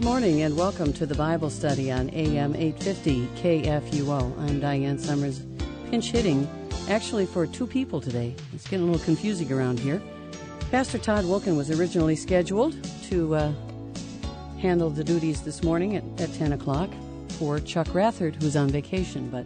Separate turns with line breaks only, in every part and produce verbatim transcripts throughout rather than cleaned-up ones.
Good morning and welcome to the Bible study on A M eight fifty K F U O. I'm Diane Summers, pinch hitting, actually for two people today. It's getting a little confusing around here. Pastor Todd Wilken was originally scheduled to uh, handle the duties this morning at, at ten o'clock for Chuck Rathard, who's on vacation, but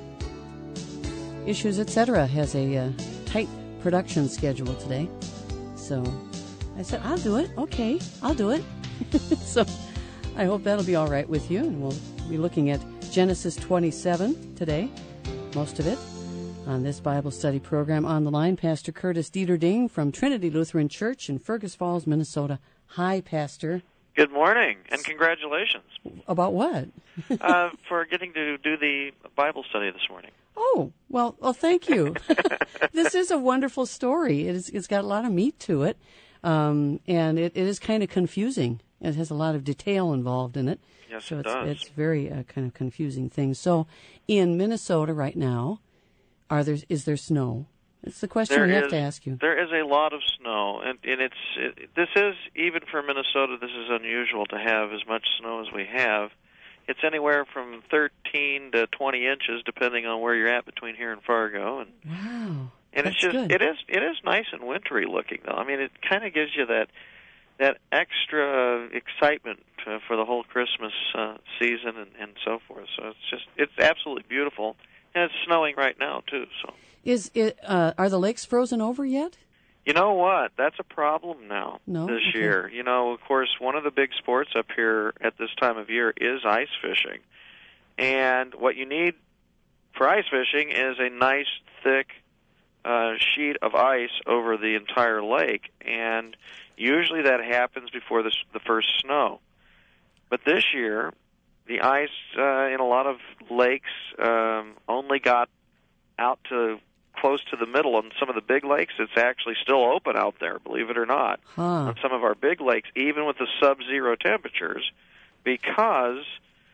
Issues, et cetera has a uh, tight production schedule today. So I said, I'll do it. Okay, I'll do it. So I hope that'll be all right with you, and we'll be looking at Genesis twenty-seven today, most of it, on this Bible study program. On the line, Pastor Curtis Dieterding from Trinity Lutheran Church in Fergus Falls, Minnesota. Hi, Pastor.
Good morning, and congratulations.
About what?
uh, for getting to do the Bible study this morning.
Oh, well, well, thank you. This is a wonderful story. It is, it's got a lot of meat to it, um, and it, it is kind of confusing. It has a lot of detail involved in it.
Yes,
so
it
it's,
does.
It's very uh, kind of confusing thing. So, in Minnesota right now, are there is there snow? It's the question
there
we have
is,
to ask you.
There is a lot of snow, and, and it's it, this is, even for Minnesota, this is unusual to have as much snow as we have. It's anywhere from thirteen to twenty inches, depending on where you're at between here and Fargo. And,
wow,
and
that's
it's just
good.
it is it is nice and wintry looking, though. I mean, it kind of gives you that that extra excitement uh, for the whole Christmas uh, season and, and so forth. So it's just it's absolutely beautiful, and it's snowing right now too. So
is it? Uh, are the lakes frozen over yet?
You know what? That's a problem now
no?
this
okay.
year. You know, of course, one of the big sports up here at this time of year is ice fishing. And what you need for ice fishing is a nice, thick uh, sheet of ice over the entire lake. And usually that happens before the, the first snow. But this year, the ice uh, in a lot of lakes um, only got out to close to the middle. On some of the big lakes, it's actually still open out there, believe it or not,
huh.
on some of our big lakes, even with the sub-zero temperatures, because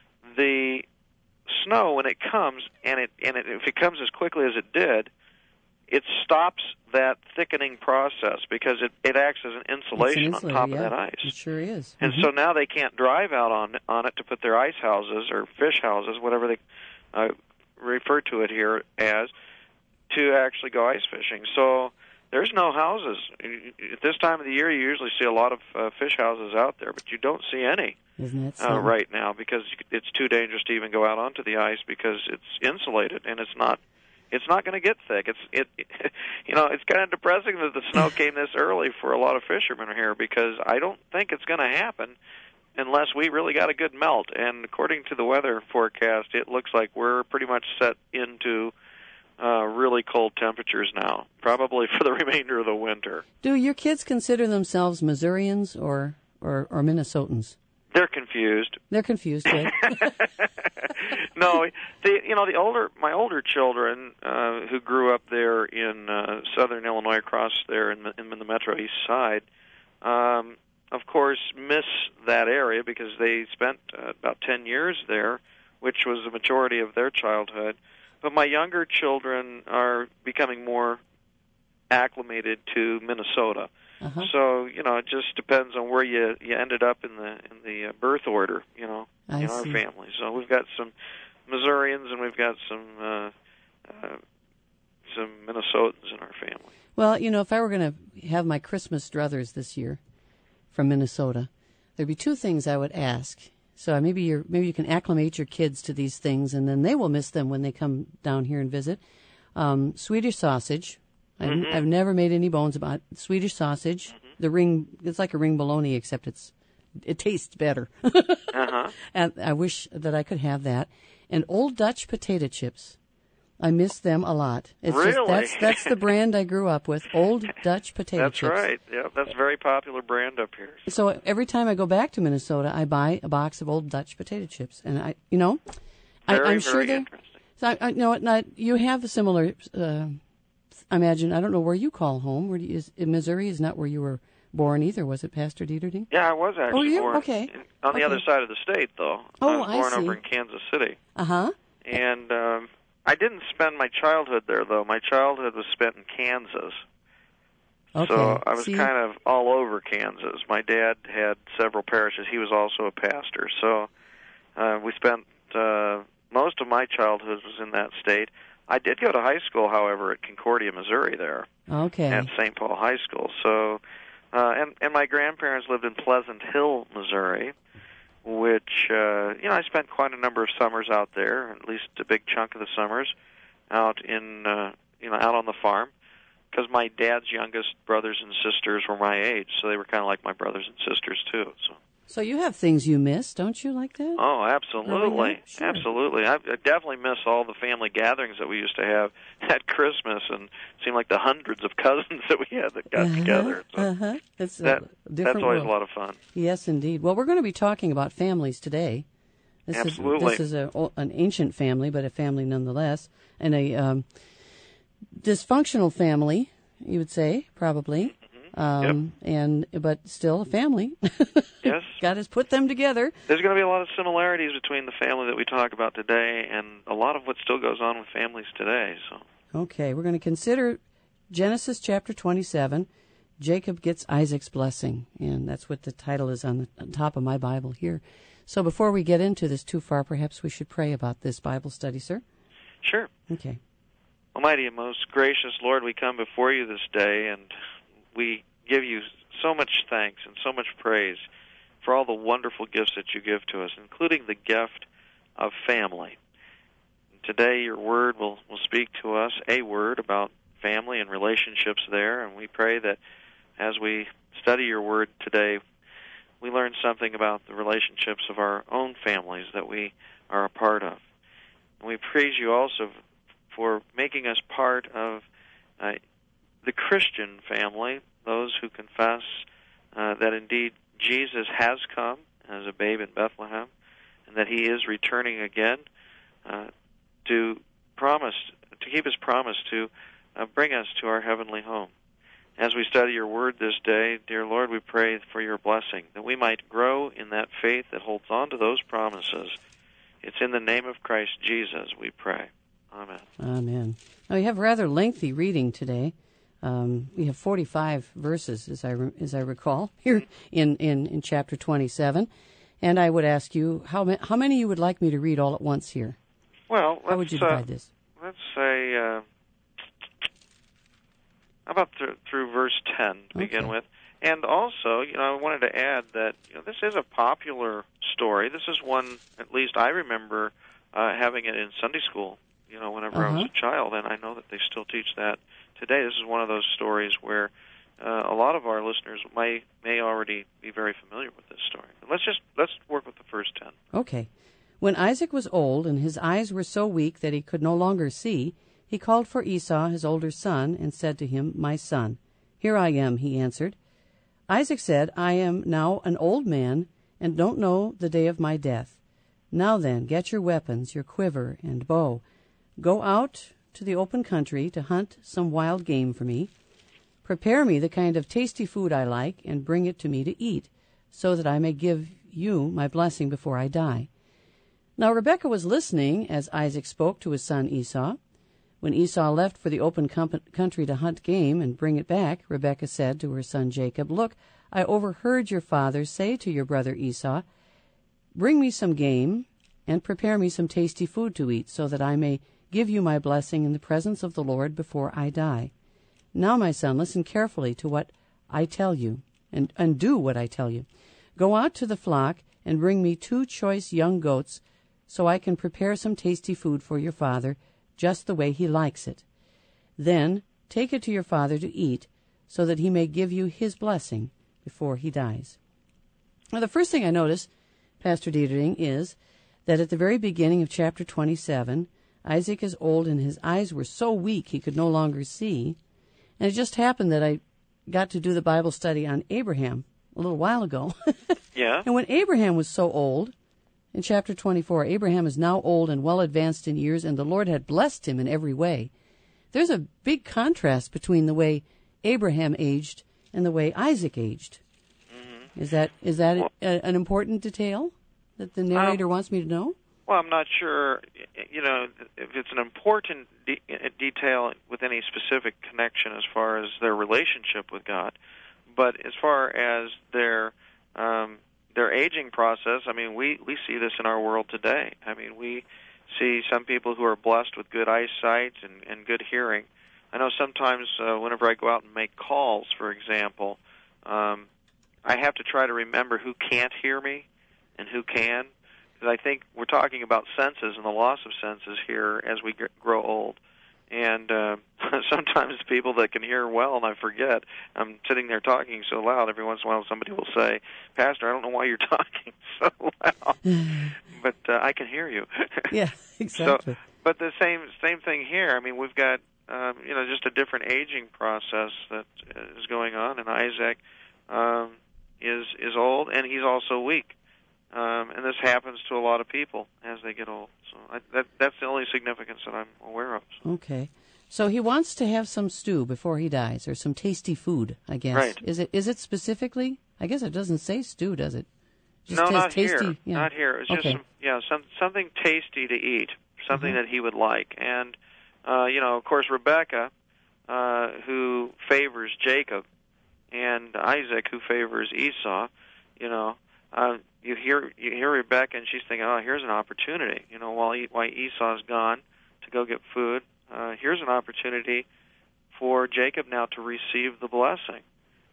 the snow, when it comes, and it and it, if it comes as quickly as it did, it stops that thickening process because it, it acts as an insulation
an
on top
yeah.
of that ice.
It sure is.
And
mm-hmm.
so now they can't drive out on on it to put their ice houses or fish houses, whatever they uh, refer to it here as, to actually go ice fishing. So there's no houses. At this time of the year, you usually see a lot of uh, fish houses out there, but you don't see any
Isn't that
uh, right now because it's too dangerous to even go out onto the ice because it's insulated and it's not it's not going to get thick. It's it, it you know it's kind of depressing that the snow came this early for a lot of fishermen here because I don't think it's going to happen unless we really got a good melt. And according to the weather forecast, it looks like we're pretty much set into Uh, really cold temperatures now, probably for the remainder of the winter.
Do your kids consider themselves Missourians or, or, or Minnesotans?
They're confused.
They're confused, right?
No, the you know the older my older children uh, who grew up there in uh, southern Illinois, across there in the, in the Metro East Side, um, of course, miss that area because they spent uh, about ten years there, which was the majority of their childhood. But my younger children are becoming more acclimated to Minnesota.
Uh-huh.
So, you know, it just depends on where you, you ended up in the in the uh, birth order, you know,
I
in
see.
our family. So we've got some Missourians and we've got some uh, uh, some Minnesotans in our family.
Well, you know, if I were going to have my Christmas druthers this year from Minnesota, there'd be two things I would ask. So maybe you're maybe you can acclimate your kids to these things, and then they will miss them when they come down here and visit. Um, Swedish sausage. I've,
Mm-hmm.
I've never made any bones about it. Swedish sausage. Mm-hmm. The ring. It's like a ring bologna, except it's it tastes better.
uh-huh.
And I wish that I could have that. And Old Dutch potato chips. I miss them a lot. It's
really?
Just, that's that's the brand I grew up with. Old Dutch potato
that's
chips.
That's right. Yeah, that's a very popular brand up here.
So every time I go back to Minnesota, I buy a box of Old Dutch potato chips, and I, you know,
very,
I, I'm
very
sure they.
interesting.
So I, I you know, not, you have a similar. Uh, I imagine I don't know where you call home. Where do you, is in Missouri is not where you were born either, was it, Pastor Dieterding?
Yeah, I was actually
oh, you?
born
okay.
in, on the
okay.
other side of the state, though.
Oh,
I was born
I see.
over in Kansas City.
Uh huh.
And um, I didn't spend my childhood there, though. My childhood was spent in Kansas.
Okay.
So I was
See?
kind of all over Kansas. My dad had several parishes. He was also a pastor. So uh, we spent uh, most of my childhood was in that state. I did go to high school, however, at Concordia, Missouri there.
Okay.
At Saint Paul High School. So, uh, and, and my grandparents lived in Pleasant Hill, Missouri, which, uh, you know, I spent quite a number of summers out there, at least a big chunk of the summers, out in, uh, you know, out on the farm. Because my dad's youngest brothers and sisters were my age, so they were kind of like my brothers and sisters too. So,
so you have things you miss, don't you, like that?
oh, absolutely,
Oh, sure.
absolutely. I, I definitely miss all the family gatherings that we used to have at Christmas, and it seemed like the hundreds of cousins that we had that got
uh-huh,
together. So
uh-huh. That's,
that,
that's
always
world.
a lot of fun.
Yes, indeed. Well, we're going to be talking about families today. This
Absolutely.
Is, this is a, an ancient family, but a family nonetheless, and a um, dysfunctional family. You would say, probably,
mm-hmm.
um,
yep.
and but still a family.
Yes.
God has put them together.
There's going to be a lot of similarities between the family that we talk about today and a lot of what still goes on with families today. So.
Okay, we're going to consider Genesis chapter twenty-seven. Jacob gets Isaac's blessing, and that's what the title is on the on top of my Bible here. So before we get into this too far, perhaps we should pray about this Bible study, sir?
Sure.
Okay.
Almighty and most gracious Lord, we come before you this day, and we give you so much thanks and so much praise for all the wonderful gifts that you give to us, including the gift of family. Today your word will, will speak to us, a word about family and relationships there, and we pray that as we study your word today, we learn something about the relationships of our own families that we are a part of. And we praise you also for making us part of uh, the Christian family, those who confess uh, that indeed Jesus has come as a babe in Bethlehem, and that he is returning again uh, to promise, to keep his promise to uh, bring us to our heavenly home. As we study your word this day, dear Lord, we pray for your blessing, that we might grow in that faith that holds on to those promises. It's in the name of Christ Jesus we pray. Amen.
Amen. Now, we have rather lengthy reading today. Um, we have forty-five verses, as I re- as I recall, here in, in, in chapter twenty-seven. And I would ask you, how, ma- how many you would like me to read all at once here?
Well,
how would you divide
uh,
this?
Let's say, uh, how about th- through verse ten to
Okay.
begin with? And also, you know, I wanted to add that you know, this is a popular story. This is one, at least I remember uh, having it in Sunday school. You know, whenever
Uh-huh.
I was a child, and I know that they still teach that today. This is one of those stories where uh, a lot of our listeners may may already be very familiar with this story. Let's just let's work with the first ten.
Okay. When Isaac was old and his eyes were so weak that he could no longer see, he called for Esau, his older son, and said to him, "My son." "Here I am," he answered. Isaac said, "I am now an old man and don't know the day of my death. Now then, get your weapons, your quiver and bow. Go out to the open country to hunt some wild game for me. Prepare me the kind of tasty food I like and bring it to me to eat, so that I may give you my blessing before I die." Now Rebekah was listening as Isaac spoke to his son Esau. When Esau left for the open com- country to hunt game and bring it back, Rebekah said to her son Jacob, "Look, I overheard your father say to your brother Esau, 'Bring me some game and prepare me some tasty food to eat, so that I may give you my blessing in the presence of the Lord before I die.' Now, my son, listen carefully to what I tell you, and, and do what I tell you. Go out to the flock and bring me two choice young goats, so I can prepare some tasty food for your father, just the way he likes it. Then take it to your father to eat, so that he may give you his blessing before he dies." Now, the first thing I notice, Pastor Dietering, is that at the very beginning of chapter twenty-seven, Isaac is old and his eyes were so weak he could no longer see. And it just happened that I got to do the Bible study on Abraham a little while ago.
Yeah.
And when Abraham was so old, in chapter twenty-four, Abraham is now old and well advanced in years, and the Lord had blessed him in every way. There's a big contrast between the way Abraham aged and the way Isaac aged. Mm-hmm. Is that is that
well,
a, an important detail that the narrator um, wants me to know?
Well, I'm not sure, you know, if it's an important de- detail with any specific connection as far as their relationship with God, but as far as their um, their aging process, I mean, we, we see this in our world today. I mean, we see some people who are blessed with good eyesight and, and good hearing. I know sometimes uh, whenever I go out and make calls, for example, um, I have to try to remember who can't hear me and who can. I think we're talking about senses and the loss of senses here as we grow old. And uh, sometimes people that can hear well, and I forget, I'm sitting there talking so loud, every once in a while somebody will say, Pastor, I don't know why you're talking so loud, but uh, I can hear you.
Yeah, exactly.
So, but the same same thing here. I mean, we've got, um, you know, just a different aging process that is going on, and Isaac um, is is old, and he's also weak. Um, and this happens to a lot of people as they get old. So I, that, that's the only significance that I'm aware of.
Okay. So he wants to have some stew before he dies, or some tasty food, I guess.
Right.
Is it is it specifically? I guess it doesn't say stew, does it? Just
no,
has
not
tasty,
here.
Yeah.
Not here. It's just
okay.
some, yeah, some, something tasty to eat, something
Mm-hmm.
that he would like. And, uh, you know, of course, Rebecca, uh, who favors Jacob, and Isaac, who favors Esau, you know, uh, you hear you hear Rebecca, and she's thinking, oh, here's an opportunity. You know, while, while Esau's gone to go get food, uh, here's an opportunity for Jacob now to receive the blessing.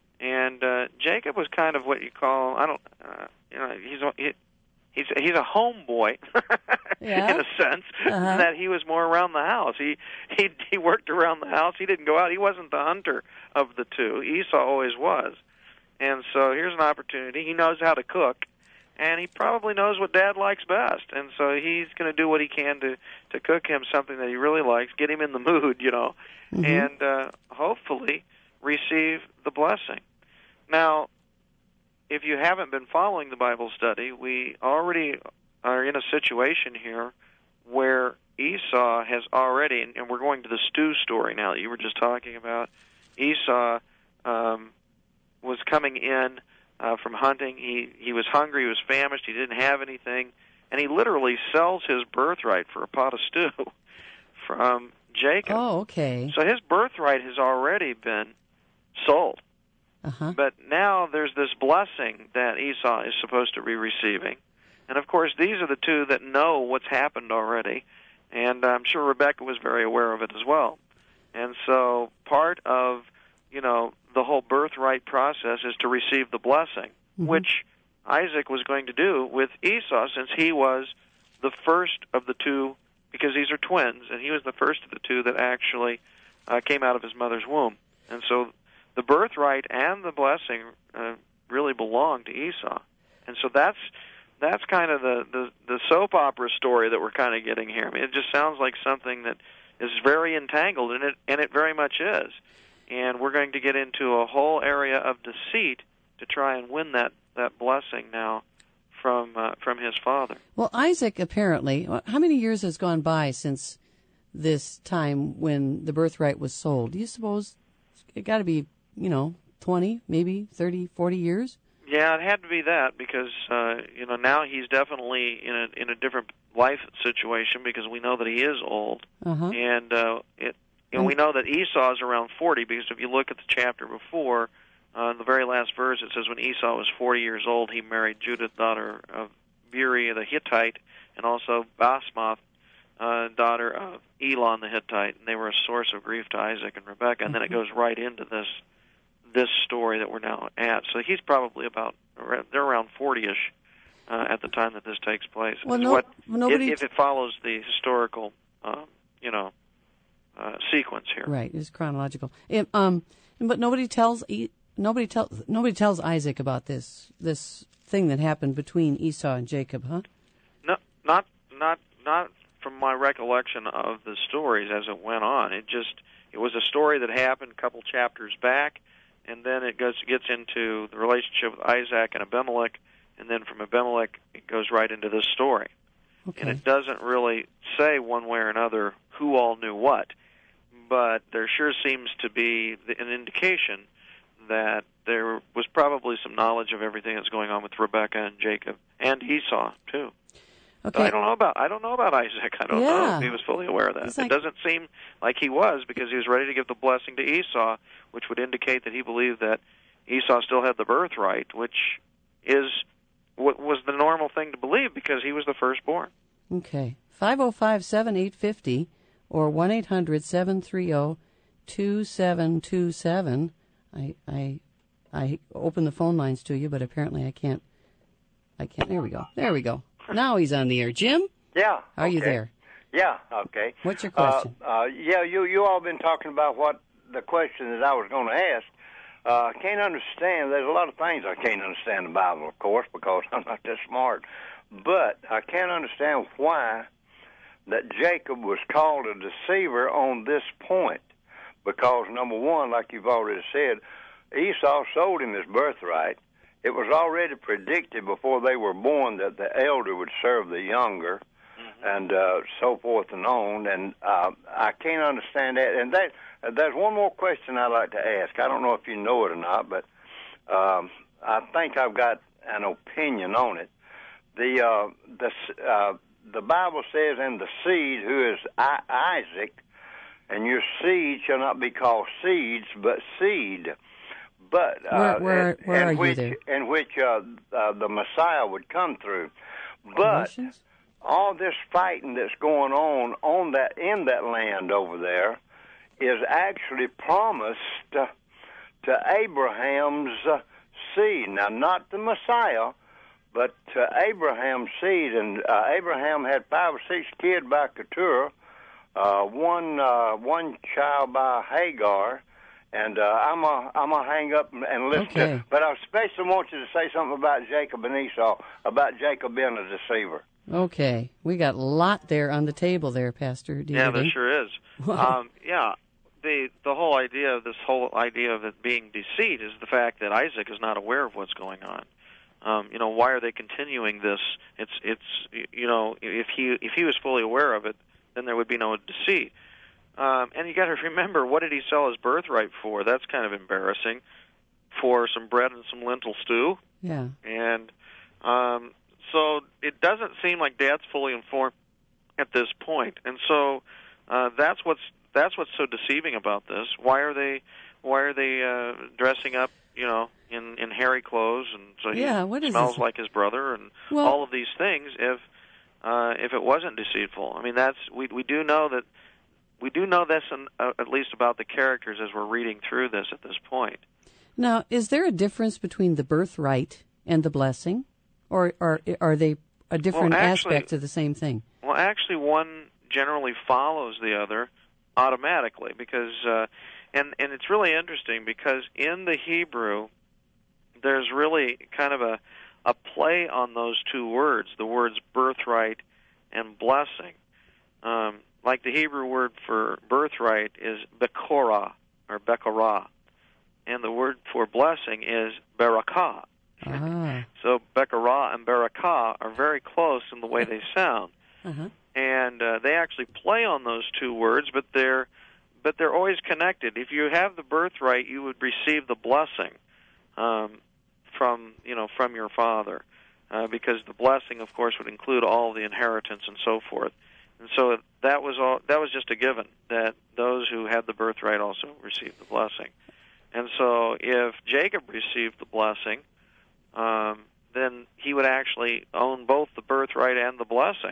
And uh, Jacob was kind of what you call, I don't, uh, you know, he's a, he, he's he's a homeboy
Yeah?
in a sense,
Uh-huh.
that he was more around the house. He he he worked around the house. He didn't go out. He wasn't the hunter of the two. Esau always was. And so here's an opportunity. He knows how to cook, and he probably knows what Dad likes best. And so he's going to do what he can to to cook him something that he really likes, get him in the mood, you know,
Mm-hmm.
and uh, hopefully receive the blessing. Now, if you haven't been following the Bible study, we already are in a situation here where Esau has already, and we're going to the stew story now that you were just talking about. Esau um, was coming in uh, from hunting. He he was hungry. He was famished. He didn't have anything, and he literally sells his birthright for a pot of stew from Jacob.
Oh, okay.
So his birthright has already been sold.
Uh-huh.
But now there's this blessing that Esau is supposed to be receiving. And, of course, these are the two that know what's happened already. And I'm sure Rebecca was very aware of it as well. And so part of, you know, the whole birthright process is to receive the blessing,
Mm-hmm.
which Isaac was going to do with Esau since he was the first of the two, because these are twins, and he was the first of the two that actually uh, came out of his mother's womb. And so the birthright and the blessing uh, really belong to Esau. And so that's that's kind of the, the, the soap opera story that we're kind of getting here. I mean, it just sounds like something that is very entangled, and it, and it very much is. And we're going to get into a whole area of deceit to try and win that, that blessing now from uh, from his father.
Well, Isaac apparently, how many years has gone by since this time when the birthright was sold? Do you suppose it got to be, you know, twenty, maybe thirty, forty years?
Yeah, it had to be that because, uh, you know, now he's definitely in a in a different life situation because we know that he is old.
Uh-huh.
And uh, it, and we know that Esau is around forty because if you look at the chapter before, uh, in the very last verse, it says when Esau was forty years old, he married Judith, daughter of Beeri the Hittite, and also Basmath, uh, daughter of Elon the Hittite, and they were a source of grief to Isaac and Rebekah. And then it goes right into this this story that we're now at. So he's probably about, they're around forty-ish uh, at the time that this takes place.
Well,
Is
no,
what,
nobody
if, if it follows the historical, um, you know, uh, sequence here.
Right, it's chronological. It, um, but nobody tells E- nobody tells nobody tells Isaac about this this thing that happened between Esau and Jacob, huh?
No, not not not from my recollection of the stories as it went on. It just it was a story that happened a couple chapters back, and then it goes gets into the relationship with Isaac and Abimelech, and then from Abimelech it goes right into this story.
Okay.
And it doesn't really say one way or another who all knew what, but there sure seems to be an indication that there was probably some knowledge of everything that's going on with Rebekah and Jacob and Esau too.
Okay.
So I don't know about I don't know about Isaac. I don't
yeah.
know if he was fully aware of that.
Like,
it doesn't seem like he was, because he was ready to give the blessing to Esau, which would indicate that he believed that Esau still had the birthright, which is what was the normal thing to believe because he was the firstborn.
Okay. five oh five, seven eight five oh or one eight hundred, seven three zero, two seven two seven. I I I opened the phone lines to you, but apparently I can't. I can't. There we go. There we go. Now he's on the air. Jim?
Yeah.
Are
okay.
you there?
Yeah, okay.
What's your question?
Uh, uh, yeah, you you all been talking about what the question that I was going to ask. Uh, I can't understand. There's a lot of things I can't understand in the Bible, of course, because I'm not that smart. But I can't understand why that Jacob was called a deceiver on this point. Because, number one, like you've already said, Esau sold him his birthright. It was already predicted before they were born that the elder would serve the younger, mm-hmm. and uh, so forth and on. And uh, I can't understand that. And that uh, there's one more question I'd like to ask. I don't know if you know it or not, but um, I think I've got an opinion on it. The uh, the uh, the Bible says, "And the seed, who is I- Isaac, and your seed shall not be called seeds, but seed." But uh,
where, where,
in,
where
in
are
which,
you there?
In which uh, uh, the Messiah would come through. But
Colossians?
all this fighting that's going on on that in that land over there is actually promised uh, to Abraham's uh, seed. Now, not the Messiah, but to Abraham's seed. And uh, Abraham had five or six kids by Keturah, uh, one uh, one child by Hagar. And uh, I'm a I'm gonna hang up and, and listen
okay.
to. But I especially want you to say something about Jacob and Esau, about Jacob being a deceiver.
Okay, we got a lot there on the table there, Pastor. D-
Yeah, there sure is.
Wow.
Um, yeah, the the whole idea of this whole idea of it being deceit is the fact that Isaac is not aware of what's going on. Um, you know, why are they continuing this? It's it's you know, if he if he was fully aware of it, then there would be no deceit. Um, and you got to remember, what did he sell his birthright for? That's kind of embarrassing. For some bread and some lentil stew.
Yeah.
And um, so it doesn't seem like Dad's fully informed at this point. And so uh, that's what's that's what's so deceiving about this. Why are they why are they uh, dressing up, you know, in, in hairy clothes, and so he
yeah, what is
smells
this?
like his brother, and
well,
all of these things? If uh, if it wasn't deceitful, I mean, that's we we do know that. We do know this, in, uh, at least about the characters, as we're reading through this at this point.
Now, is there a difference between the birthright and the blessing, or, or are they a different
well, actually,
aspect of the same thing?
Well, actually, one generally follows the other automatically, because, uh, and and it's really interesting because in the Hebrew, there's really kind of a a play on those two words, the words birthright and blessing. Um, Like the Hebrew word for birthright is bekorah, or bekorah, and the word for blessing is barakah.
Ah.
So bekorah and barakah are very close in the way they sound,
Uh-huh.
and uh, they actually play on those two words, but they're but they're always connected. If you have the birthright, you would receive the blessing um, from you know from your father, uh, because the blessing, of course, would include all the inheritance and so forth. And so that was all. That was just a given, that those who had the birthright also received the blessing. And so if Jacob received the blessing, um, then he would actually own both the birthright and the blessing.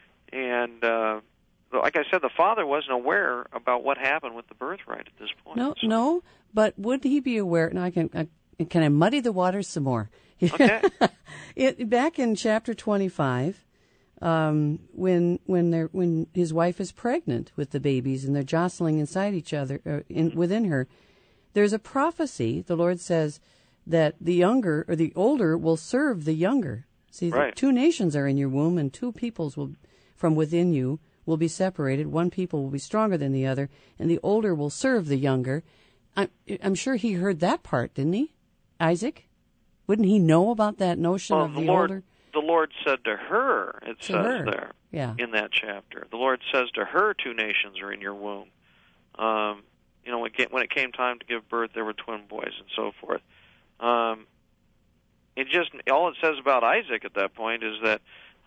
And uh, like I said, the father wasn't aware about what happened with the birthright at this point.
No,
so.
no, but would he be aware? Now, I can, I, can I muddy the waters some more?
Okay.
it, back in chapter twenty-five, Um, when when they're when his wife is pregnant with the babies and they're jostling inside each other uh, in, within her, there's a prophecy. The Lord says that the younger or the older will serve the younger. See,
right.
Two nations are in your womb, and two peoples will from within you will be separated. One people will be stronger than the other, and the older will serve the younger. I'm, I'm sure he heard that part, didn't he, Isaac? Wouldn't he know about that notion
well,
of the,
the Lord,
older?
The Lord said to her, it
to
says
her.
there
yeah.
in that chapter. The Lord says to her, two nations are in your womb. Um, you know, when it came time to give birth, there were twin boys and so forth. Um, it just all it says about Isaac at that point is that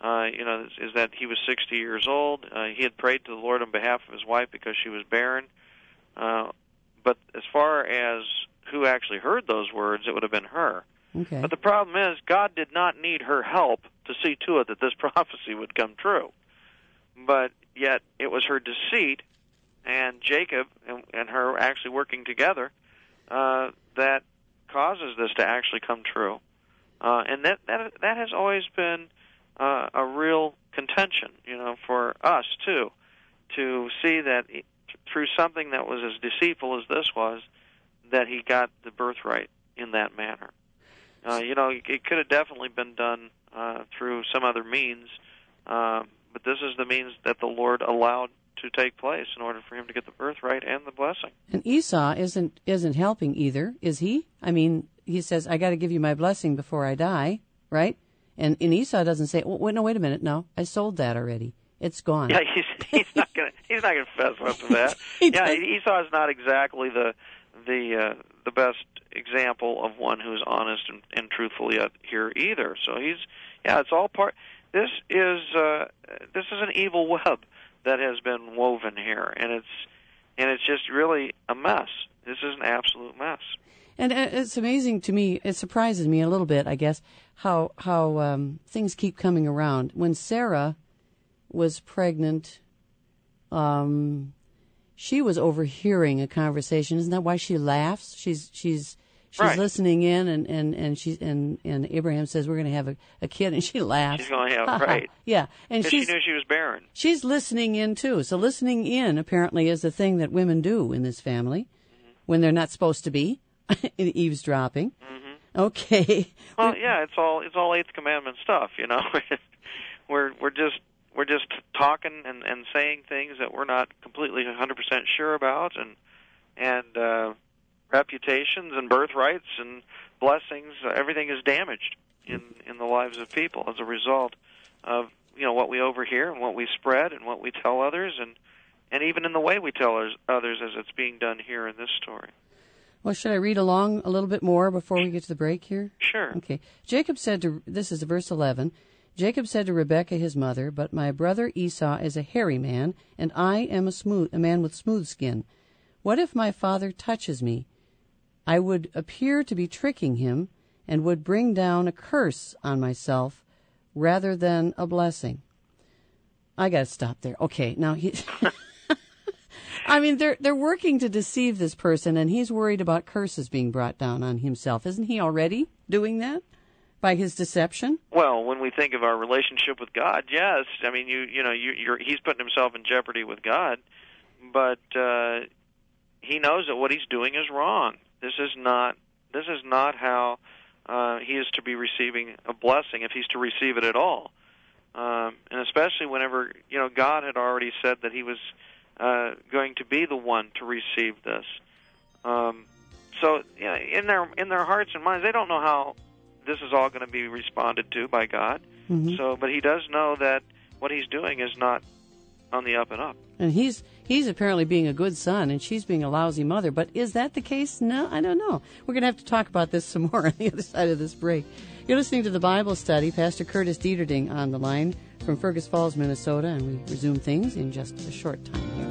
uh, you know, is, is that he was sixty years old. Uh, he had prayed to the Lord on behalf of his wife because she was barren. Uh, but as far as who actually heard those words, it would have been her.
Okay.
But the problem is, God did not need her help to see to it that this prophecy would come true. But yet, it was her deceit and Jacob and, and her actually working together uh, that causes this to actually come true. Uh, and that, that that has always been uh, a real contention, you know, for us, too, to see that it, through something that was as deceitful as this was, that he got the birthright in that manner. Uh, you know, it could have definitely been done uh, through some other means, uh, but this is the means that the Lord allowed to take place in order for him to get the birthright and the blessing. And
Esau isn't isn't helping either, is he? I mean, he says, I got to give you my blessing before I die, right? And, and Esau doesn't say, well, wait, no, wait a minute, no, I sold that already. It's gone.
Yeah, he's, he's not going to he's not going to fess up to that. Yeah, does. Esau is not exactly the the uh, the best example of one who's honest and, and truthful yet here either. So he's yeah, it's all part. This is uh, this is an evil web that has been woven here, and it's and it's just really a mess. This is an absolute mess.
And it's amazing to me. It surprises me a little bit, I guess, how how um, things keep coming around. When Sarah was pregnant, um, she was overhearing a conversation. Isn't that why she laughs? She's she's she's
right.
listening in, and and and she and and Abraham says we're going to have a, a kid, and she laughs.
She's going to have right.
Yeah, and
she knew she was barren.
She's listening in too. So listening in apparently is a thing that women do in this family mm-hmm. when they're not supposed to be eavesdropping. Mm-hmm. Okay.
Well, yeah, it's all it's all Eighth Commandment stuff. You know, we're we're just. We're just talking and, and saying things that we're not completely one hundred percent sure about, and and uh, reputations and birthrights and blessings, uh, everything is damaged in, in the lives of people as a result of you know what we overhear and what we spread and what we tell others, and, and even in the way we tell others as it's being done here in this story.
Well, should I read along a little bit more before we get to the break here?
Sure.
Okay. Jacob said to, this is verse eleven, Jacob said to Rebekah his mother, but my brother Esau is a hairy man, and I am a smooth a man with smooth skin. What if my father touches me? I would appear to be tricking him, and would bring down a curse on myself rather than a blessing. I got to stop there. Okay, now he. I mean, they're they're working to deceive this person, and he's worried about curses being brought down on himself. Isn't he already doing that? By his deception?
Well, when we think of our relationship with God, yes. I mean, you you know, you, you're, he's putting himself in jeopardy with God, but uh, he knows that what he's doing is wrong. This is not this is not how uh, he is to be receiving a blessing, if he's to receive it at all. Um, and especially whenever you know God had already said that he was uh, going to be the one to receive this. Um, so, you know, in their in their hearts and minds, they don't know how this is all going to be responded to by God. Mm-hmm. So, but he does know that what he's doing is not on the up and up.
And he's he's apparently being a good son, and she's being a lousy mother. But is that the case? No, I don't know. We're going to have to talk about this some more on the other side of this break. You're listening to the Bible Study. Pastor Curtis Dieterding on the line from Fergus Falls, Minnesota, and we resume things in just a short time here.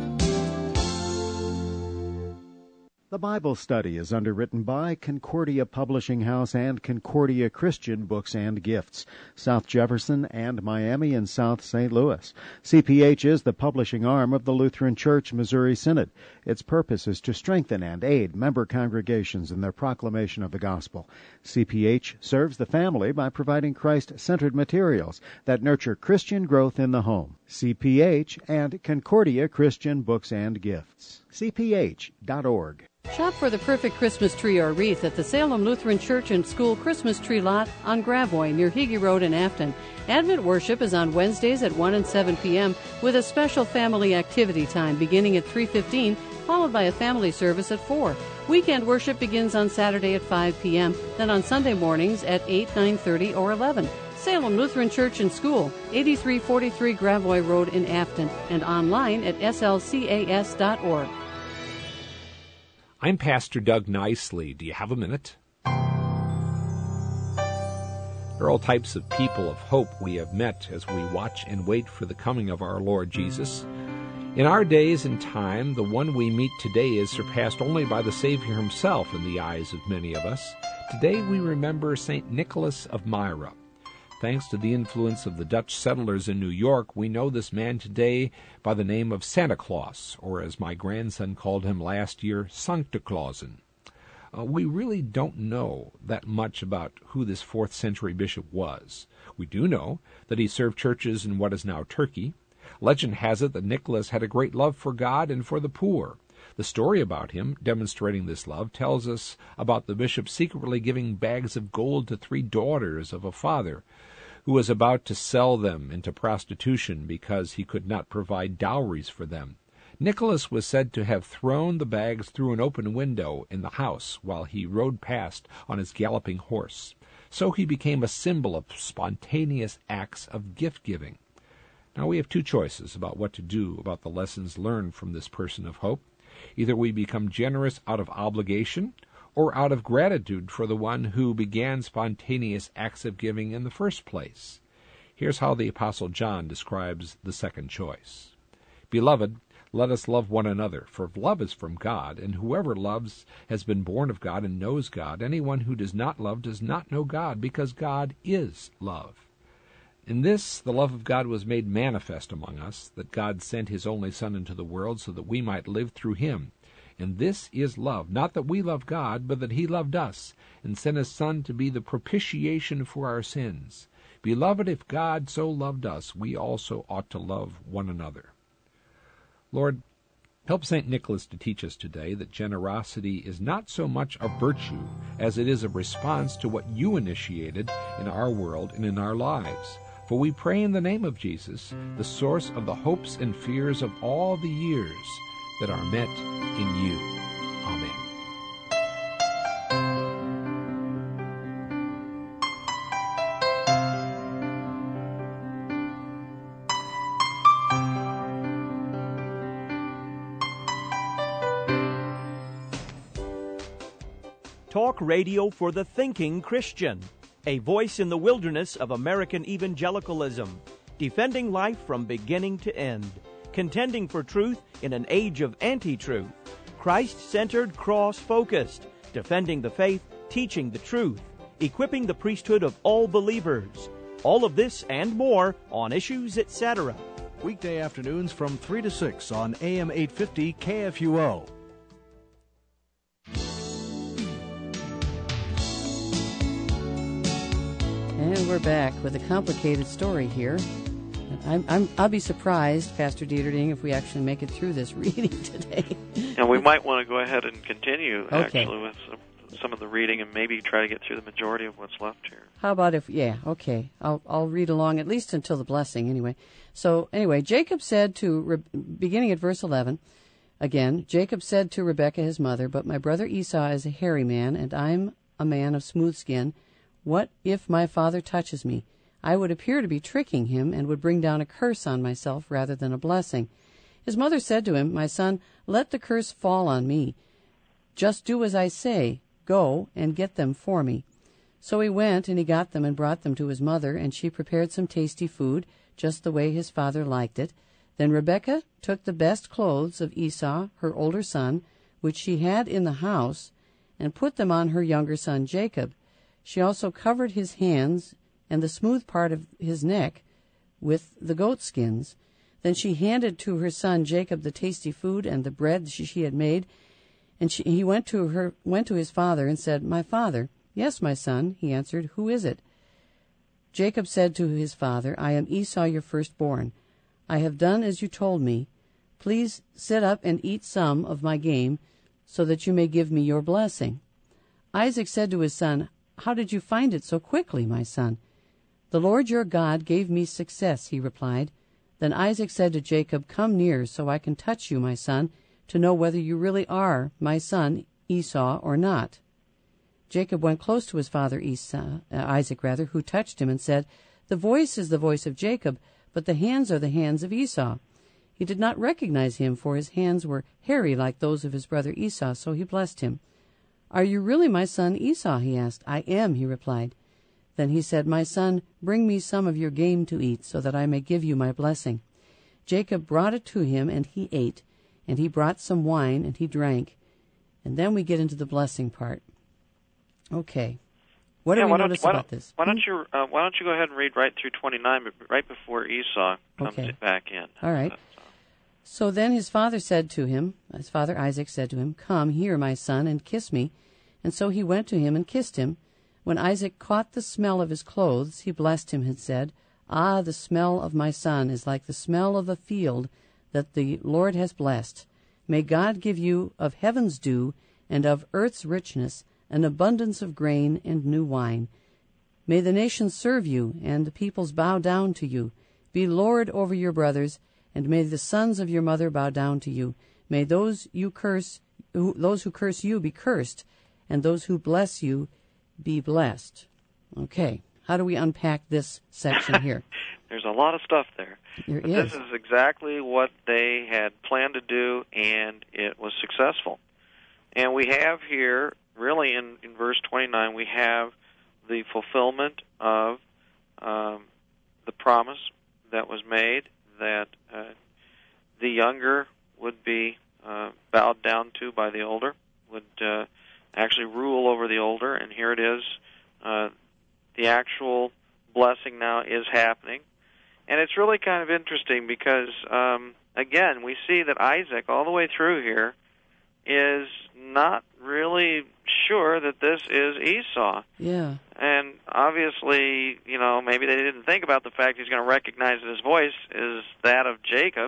The Bible Study is underwritten by Concordia Publishing House and Concordia Christian Books and Gifts, South Jefferson and Miami and South Saint Louis. C P H is the publishing arm of the Lutheran Church Missouri Synod. Its purpose is to strengthen and aid member congregations in their proclamation of the gospel. C P H serves the family by providing Christ-centered materials that nurture Christian growth in the home. C P H and Concordia Christian Books and Gifts. C P H dot org.
Shop for the perfect Christmas tree or wreath at the Salem Lutheran Church and School Christmas Tree Lot on Gravois near Higgy Road in Afton. Advent worship is on Wednesdays at one and seven p.m. with a special family activity time beginning at three fifteen, followed by a family service at four. Weekend worship begins on Saturday at five p.m., then on Sunday mornings at eight, nine thirty, or eleven. Salem Lutheran Church and School, eighty-three forty-three Gravois Road in Afton, and online at s l c a s dot org.
I'm Pastor Doug Nicely. Do you have a minute? There are all types of people of hope we have met as we watch and wait for the coming of our Lord Jesus. In our days and time, the one we meet today is surpassed only by the Savior himself in the eyes of many of us. Today we remember Saint Nicholas of Myra. Thanks to the influence of the Dutch settlers in New York, we know this man today by the name of Santa Claus, or as my grandson called him last year, Sancta Clausen. Uh, we really don't know that much about who this fourth century bishop was. We do know that he served churches in what is now Turkey. Legend has it that Nicholas had a great love for God and for the poor. The story about him, demonstrating this love, tells us about the bishop secretly giving bags of gold to three daughters of a father who was about to sell them into prostitution because he could not provide dowries for them. Nicholas was said to have thrown the bags through an open window in the house while he rode past on his galloping horse. So he became a symbol of spontaneous acts of gift-giving. Now we have two choices about what to do about the lessons learned from this person of hope. Either we become generous out of obligation or out of gratitude for the one who began spontaneous acts of giving in the first place. Here's how the Apostle John describes the second choice. Beloved, let us love one another, for love is from God, and whoever loves has been born of God and knows God. Anyone who does not love does not know God, because God is love. In this, the love of God was made manifest among us, that God sent his only Son into the world so that we might live through him. And this is love, not that we love God, but that he loved us, and sent his Son to be the propitiation for our sins. Beloved, if God so loved us, we also ought to love one another. Lord, help Saint Nicholas to teach us today that generosity is not so much a virtue as it is a response to what you initiated in our world and in our lives. For we pray in the name of Jesus, the source of the hopes and fears of all the years that are met in you. Amen.
Talk radio for the thinking Christian. A voice in the wilderness of American evangelicalism, defending life from beginning to end, contending for truth in an age of anti-truth, Christ-centered, cross-focused, defending the faith, teaching the truth, equipping the priesthood of all believers. All of this and more on Issues, et cetera.
Weekday afternoons from three to six on A M eight fifty K F U O.
And we're back with a complicated story here. I'm, I'm, I'll be surprised, Pastor Dieterding, if we actually make it through this reading today.
And we might want to go ahead and continue,
Okay.
actually, with some, some of the reading and maybe try to get through the majority of what's left here.
How about if, yeah, okay. I'll I'll read along at least until the blessing anyway. So anyway, Jacob said to, Re- beginning at verse eleven, again, Jacob said to Rebekah his mother, but my brother Esau is a hairy man, and I'm a man of smooth skin. What if my father touches me? I would appear to be tricking him and would bring down a curse on myself rather than a blessing. His mother said to him, my son, let the curse fall on me. Just do as I say. Go and get them for me. So he went, and he got them and brought them to his mother, and she prepared some tasty food, just the way his father liked it. Then Rebekah took the best clothes of Esau, her older son, which she had in the house, and put them on her younger son Jacob. She also covered his hands and the smooth part of his neck with the goat skins. Then she handed to her son Jacob the tasty food and the bread she, she had made, and she, he went to her went to his father and said, my father. Yes, my son, he answered. Who is it? Jacob said to his father, I am Esau your firstborn. I have done as you told me. Please sit up and eat some of my game, so that you may give me your blessing. Isaac said to his son, how did you find it so quickly, my son? The Lord your God gave me success, he replied. Then Isaac said to Jacob, come near, so I can touch you, my son, to know whether you really are my son Esau or not. Jacob went close to his father Esau, uh, Isaac, rather, who touched him and said, the voice is the voice of Jacob, but the hands are the hands of Esau. He did not recognize him, for his hands were hairy like those of his brother Esau, so he blessed him. Are you really my son Esau? He asked. I am, he replied. Then he said, My son, bring me some of your game to eat, so that I may give you my blessing. Jacob brought it to him, and he ate, and he brought some wine, and he drank. And then we get into the blessing part. Okay. What
yeah,
do we
why
notice
don't, why
about
don't,
this?
Why don't
Hmm?
you uh, Why don't you go ahead and read right through twenty-nine, but right before Esau comes
Okay.
back in.
All right. So then his father said to him, his father Isaac said to him, Come here, my son, and kiss me. And so he went to him and kissed him. When Isaac caught the smell of his clothes, he blessed him and said, Ah, the smell of my son is like the smell of the field that the Lord has blessed. May God give you of heaven's dew and of earth's richness an abundance of grain and new wine. May the nations serve you, and the peoples bow down to you. Be Lord over your brothers, and may the sons of your mother bow down to you. May those you curse, who, those who curse you be cursed, and those who bless you be blessed. Okay, how do we unpack this section here?
There's a lot of stuff there.
There
but
is.
This is exactly what they had planned to do, and it was successful. And we have here, really in, in verse twenty-nine, we have the fulfillment of um, the promise that was made that uh, the younger would be uh, bowed down to by the older, would uh, actually rule over the older, and here it is. Uh, the actual blessing now is happening. And it's really kind of interesting because, um, again, we see that Isaac, all the way through here, is not really sure that this is Esau.
Yeah.
And obviously, you know, maybe they didn't think about the fact he's going to recognize that his voice is that of Jacob.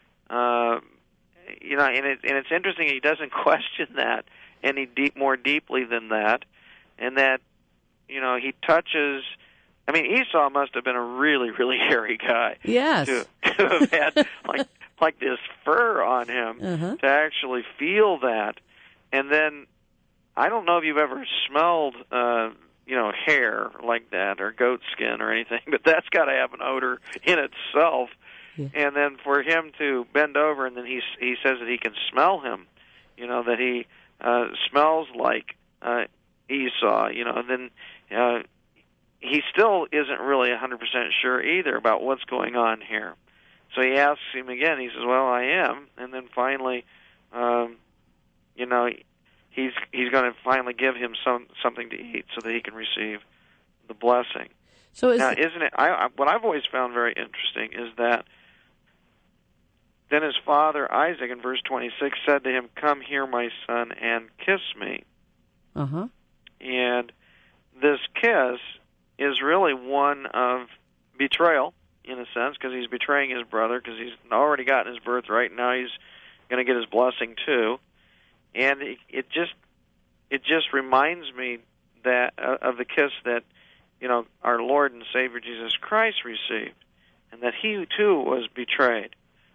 Uh, you know, and, it, and it's interesting he doesn't question that any deep, more deeply than that, and that, you know, he touches. I mean, Esau must have been a really, really hairy guy.
Yes.
To, to have had like like this fur on him
Uh-huh.
to actually feel that, and then I don't know if you've ever smelled, uh, you know, hair like that or goat skin or anything, but that's got to have an odor in itself.
Yeah.
And then for him to bend over, and then he he says that he can smell him, you know, that he uh, smells like uh, Esau, you know, and then uh, he still isn't really one hundred percent sure either about what's going on here. So he asks him again. He says, "Well, I am," and then finally, um, you know, he's he's going to finally give him some something to eat so that he can receive the blessing.
So is
Now, isn't it? I, I, what I've always found very interesting is that then his father Isaac in verse twenty-six said to him, "Come here, my son, and kiss me."
Uh-huh.
And this kiss is really one of betrayal, in a sense, because he's betraying his brother, because he's already gotten his birthright. Now he's going to get his blessing too, and it, it just it just reminds me that uh, of the kiss that, you know, our Lord and Savior Jesus Christ received, and that he too was betrayed.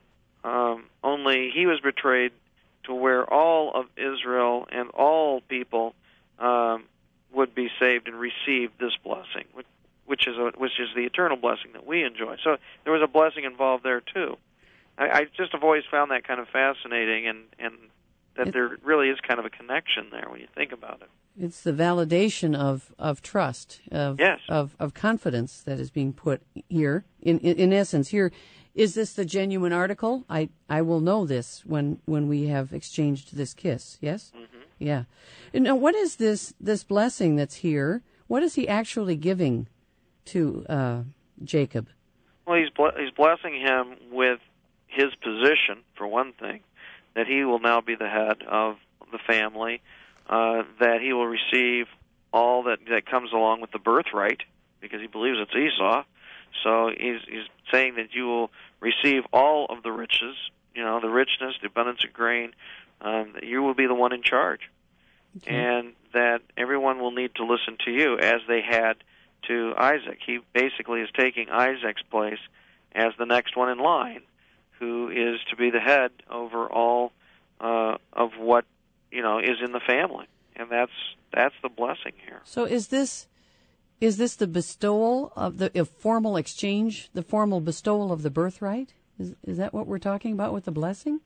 Um, only he was betrayed to where all of Israel and all people um, would be saved and receive this blessing, which, which is a, which is the eternal blessing that we enjoy. So there was a blessing involved there too. I, I just have always found that kind of fascinating, and, and that
it,
there really is kind of a connection there when you think about it.
It's the validation of, of trust, of,
yes.
of of confidence that is being put here. In, in in essence, here, is this the genuine article? I, I will know this when, when we have exchanged this kiss. Yes.
Mm-hmm.
Yeah. And now, what is this this blessing that's here? What is he actually giving to uh, Jacob?
Well, he's ble- he's blessing him with his position, for one thing, that he will now be the head of the family, uh, that he will receive all that, that comes along with the birthright, because he believes it's Esau. So he's, he's saying that you will receive all of the riches, you know, the richness, the abundance of grain, um, that you will be the one in charge. Okay. And that everyone will need to listen to you, as they had to Isaac. He basically is taking Isaac's place as the next one in line, who is to be the head over all uh, of what, you know, is in the family, and that's that's the blessing here.
So is this is this the bestowal of the a formal exchange, the formal bestowal of the birthright? Is is that what we're talking about with the blessing?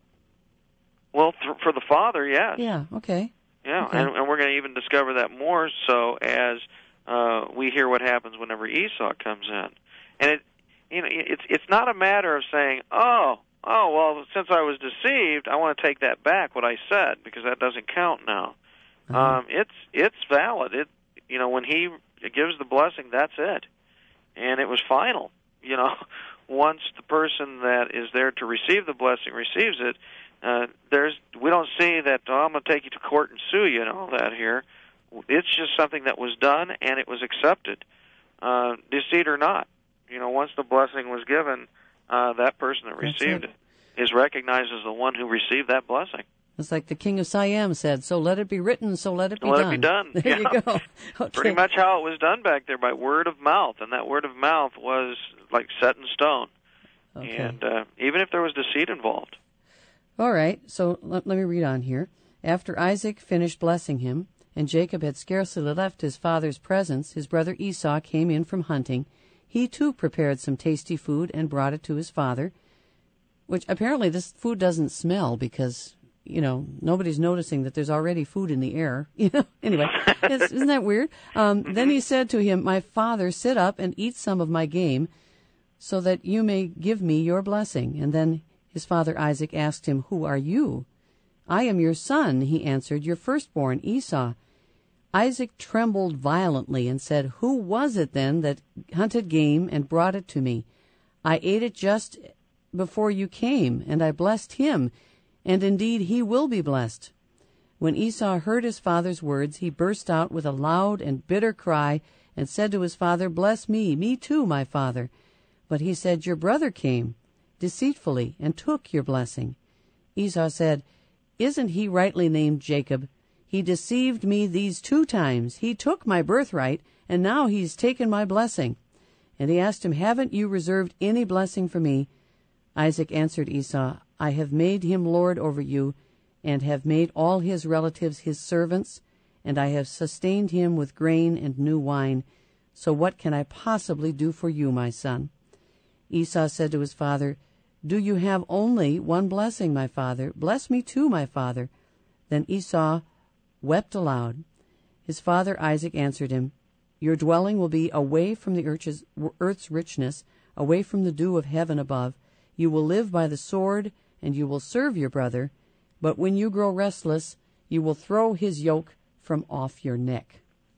Well, th- for the father, yes.
Yeah. Okay.
Yeah,
okay.
and, and we're going to even discover that more so as uh, we hear what happens whenever Esau comes in. And it, you know, it's it's not a matter of saying, oh, oh, well, since I was deceived, I want to take that back, what I said, because that doesn't count now. Mm-hmm. Um, it's it's valid. It, you know, when he gives the blessing, that's it. And it was final. You know, once the person that is there to receive the blessing receives it, uh, there's we don't see that, oh, I'm going to take you to court and sue you and all that here. It's just something that was done, and it was accepted, uh, deceit or not. You know, once the blessing was given, uh, that person that received it. it is recognized as the one who received that blessing.
It's like the king of Siam said, so let it be written, so let it be
let
done.
Let it be done.
There
yeah.
you go. Okay.
Pretty much how it was done back there, by word of mouth, and that word of mouth was like set in stone. Okay. And uh, even if there was deceit involved.
All right, so let, let me read on here. After Isaac finished blessing him, and Jacob had scarcely left his father's presence, his brother Esau came in from hunting. He too prepared some tasty food and brought it to his father, which apparently this food doesn't smell because, you know, nobody's noticing that there's already food in the air. You know, anyway, it's, isn't that weird? Um, then he said to him, "My father, sit up and eat some of my game, so that you may give me your blessing." And then his father Isaac asked him, "Who are you?" "I am your son," he answered, "your firstborn, Esau." Isaac trembled violently and said, "Who was it then that hunted game and brought it to me? I ate it just before you came, and I blessed him, and indeed he will be blessed." When Esau heard his father's words, he burst out with a loud and bitter cry and said to his father, "Bless me, me too, my father." But he said, "Your brother came deceitfully and took your blessing." Esau said, "Isn't he rightly named Jacob? He deceived me these two times. He took my birthright, and now he's taken my blessing." And he asked him, "Haven't you reserved any blessing for me?" Isaac answered Esau, "I have made him lord over you, and have made all his relatives his servants, and I have sustained him with grain and new wine. So what can I possibly do for you, my son?" Esau said to his father, "Do you have only one blessing, my father? Bless me too, my father." Then Esau wept aloud. His father Isaac answered him, "Your dwelling will be away from the earth's richness, away from the dew of heaven above. You will live by the sword, and you will serve your brother. But when you grow restless, you will throw his yoke from off your neck."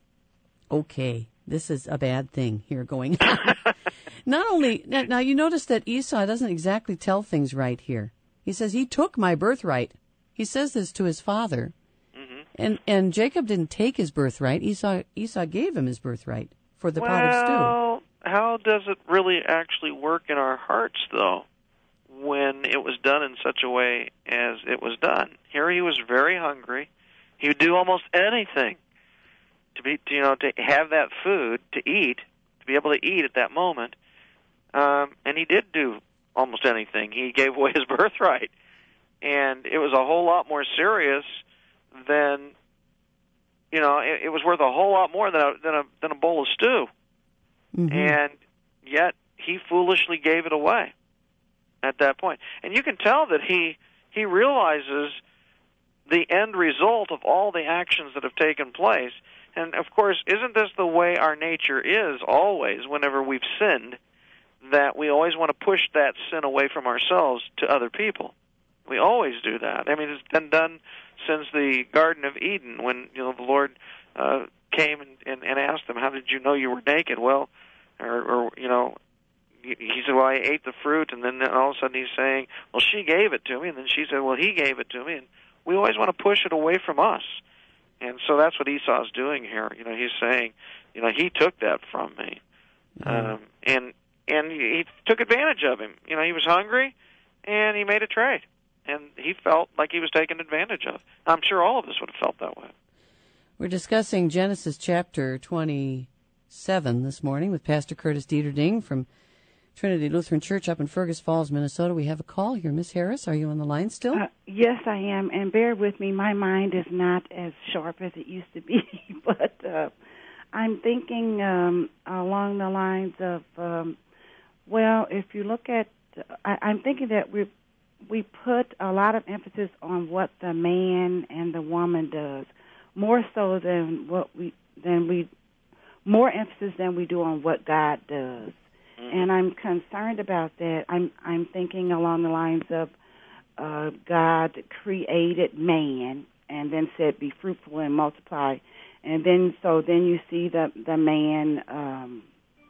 Okay, this is a bad thing here going on. Not only, now you notice that Esau doesn't exactly tell things right here. He says, he took my birthright. He says this to his father. Mm-hmm. And and Jacob didn't take his birthright. Esau Esau gave him his birthright for the
well,
pot of stew.
Well, how does it really actually work in our hearts, though, when it was done in such a way as it was done? Here he was very hungry. He would do almost anything to be, to, you know, to have that food to eat, to be able to eat at that moment. Um, and he did do almost anything. He gave away his birthright, and it was a whole lot more serious than, you know, it, it was worth a whole lot more than a than a than a bowl of stew. Mm-hmm. And yet he foolishly gave it away at that point. And you can tell that he he realizes the end result of all the actions that have taken place. And, of course, isn't this the way our nature is always whenever we've sinned, that we always want to push that sin away from ourselves to other people? We always do that. I mean, it's been done since the Garden of Eden when, you know, the Lord uh, came and, and, and asked them, "How did you know you were naked?" Well, or, or, you know, he said, "Well, I ate the fruit," and then all of a sudden he's saying, "Well, she gave it to me," and then she said, "Well, he gave it to me." And we always want to push it away from us. And so that's what Esau's doing here. You know, he's saying, you know, he took that from me. Mm-hmm. Um, and and he took advantage of him. You know, he was hungry, and he made a trade. And he felt like he was taken advantage of. I'm sure all of us would have felt that way.
We're discussing Genesis chapter twenty-seven this morning with Pastor Curtis Dieterding from Trinity Lutheran Church up in Fergus Falls, Minnesota. We have a call here. Miss Harris, are you on the line still?
Uh, yes, I am. And bear with me, my mind is not as sharp as it used to be. But uh, I'm thinking um, along the lines of, um, well, if you look at, I, I'm thinking that we we put a lot of emphasis on what the man and the woman does, more so than what we than we more emphasis than we do on what God does.
Mm-hmm.
And I'm concerned about that. I'm I'm thinking along the lines of uh, God created man and then said, "Be fruitful and multiply," and then so then you see the the man um,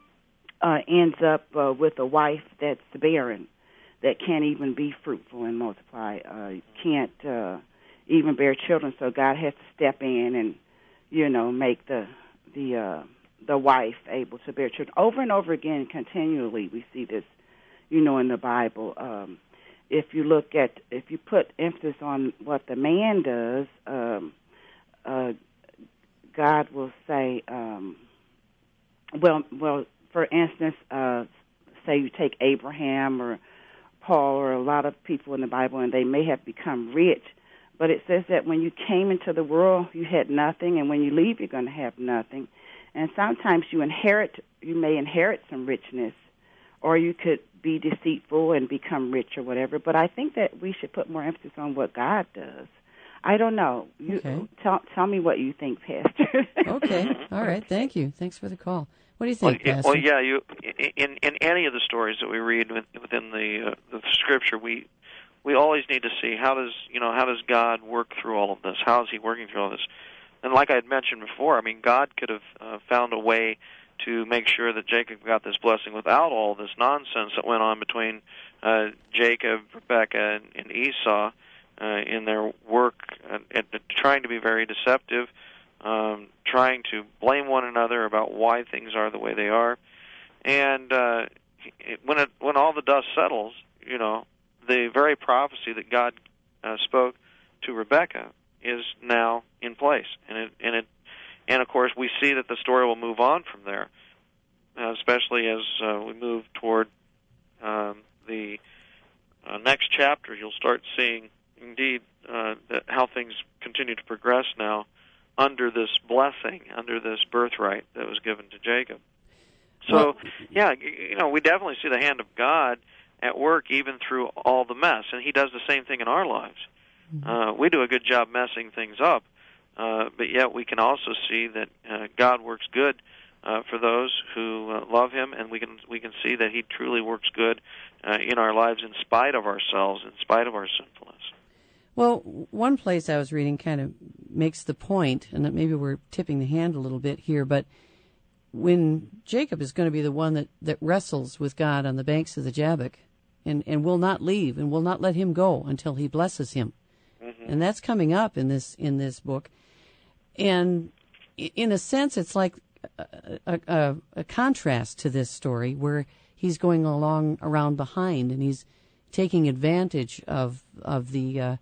uh, ends up uh, with a wife that's barren, that can't even be fruitful and multiply, uh, can't uh, even bear children. So God has to step in and, you know, make the the uh, the wife able to bear children. Over and over again, continually, we see this, you know, in the Bible. Um, if you look at, if you put emphasis on what the man does, um, uh, God will say, um, well, well, for instance, uh, say you take Abraham or Paul or a lot of people in the Bible, and they may have become rich, but it says that when you came into the world, you had nothing, and when you leave, you're going to have nothing. And sometimes you inherit, you may inherit some richness, or you could be deceitful and become rich or whatever. But I think that we should put more emphasis on what God does. I don't know. You,
okay.
Tell, tell me what you think, Pastor.
Okay. All right. Thank you. Thanks for the call. What do you think,
well,
Pastor?
Well, yeah, you in in any of the stories that we read within the uh, the Scripture, we we always need to see how does you know how does God work through all of this? How is He working through all this? And like I had mentioned before, I mean, God could have uh, found a way to make sure that Jacob got this blessing without all this nonsense that went on between uh, Jacob, Rebekah, and, and Esau uh, in their work at, at trying to be very deceptive. Um, trying to blame one another about why things are the way they are, and uh, it, when it, when all the dust settles, you know, the very prophecy that God uh, spoke to Rebekah is now in place, and it and it and of course we see that the story will move on from there, uh, especially as uh, we move toward um, the uh, next chapter. You'll start seeing indeed uh, that how things continue to progress now under this blessing, under this birthright that was given to Jacob. So, well, yeah, you know, we definitely see the hand of God at work even through all the mess, and He does the same thing in our lives. Mm-hmm. Uh, we do a good job messing things up, uh, but yet we can also see that uh, God works good uh, for those who uh, love Him, and we can we can see that He truly works good uh, in our lives in spite of ourselves, in spite of our sinfulness.
Well, one place I was reading kind of makes the point, and that maybe we're tipping the hand a little bit here, but when Jacob is going to be the one that, that wrestles with God on the banks of the Jabbok and, and will not leave and will not let him go until he blesses him. Mm-hmm. And that's coming up in this in this book. And in a sense, it's like a, a, a, a contrast to this story where he's going along around behind and he's taking advantage of, of the... Uh,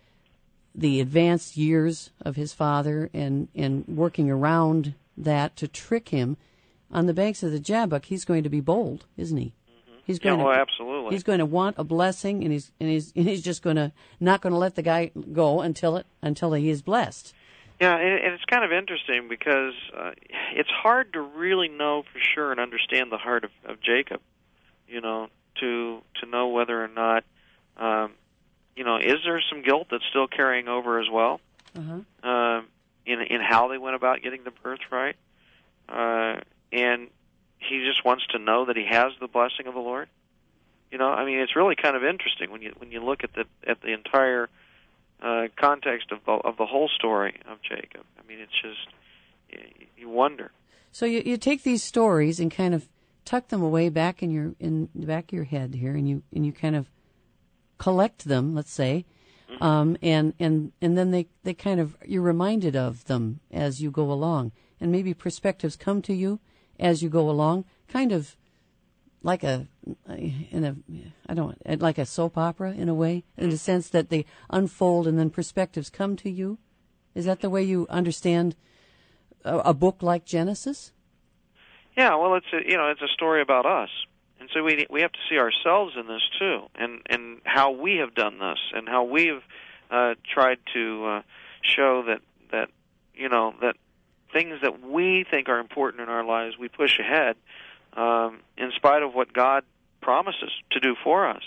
the advanced years of his father and, and working around that to trick him. On the banks of the Jabbok, he's going to be bold, isn't he?
Mm-hmm.
He's going
yeah,
to,
well, absolutely.
He's going to want a blessing, and he's and he's and he's just going to not going to let the guy go until it until he is blessed.
Yeah, and, and it's kind of interesting because uh, it's hard to really know for sure and understand the heart of, of Jacob. You know, to to know whether or not. Um, You know, is there some guilt that's still carrying over as well uh-huh. uh, in in how they went about getting the birthright? Uh, and he just wants to know that he has the blessing of the Lord. You know, I mean, it's really kind of interesting when you when you look at the at the entire uh, context of the, of the whole story of Jacob. I mean, it's just you wonder.
So you you take these stories and kind of tuck them away back in your in the back of your head here, and you and you kind of collect them, let's say, mm-hmm. um, and, and, and then they, they kind of, you're reminded of them as you go along. And maybe perspectives come to you as you go along, kind of like a, in a, I don't like a soap opera in a way, in the sense that they unfold and then perspectives come to you. Is that the way you understand a, a book like Genesis?
Yeah, well, it's a, you know, it's a story about us. And so we we have to see ourselves in this too, and, and how we have done this, and how we've uh, tried to uh, show that that you know that things that we think are important in our lives we push ahead, um, in spite of what God promises to do for us.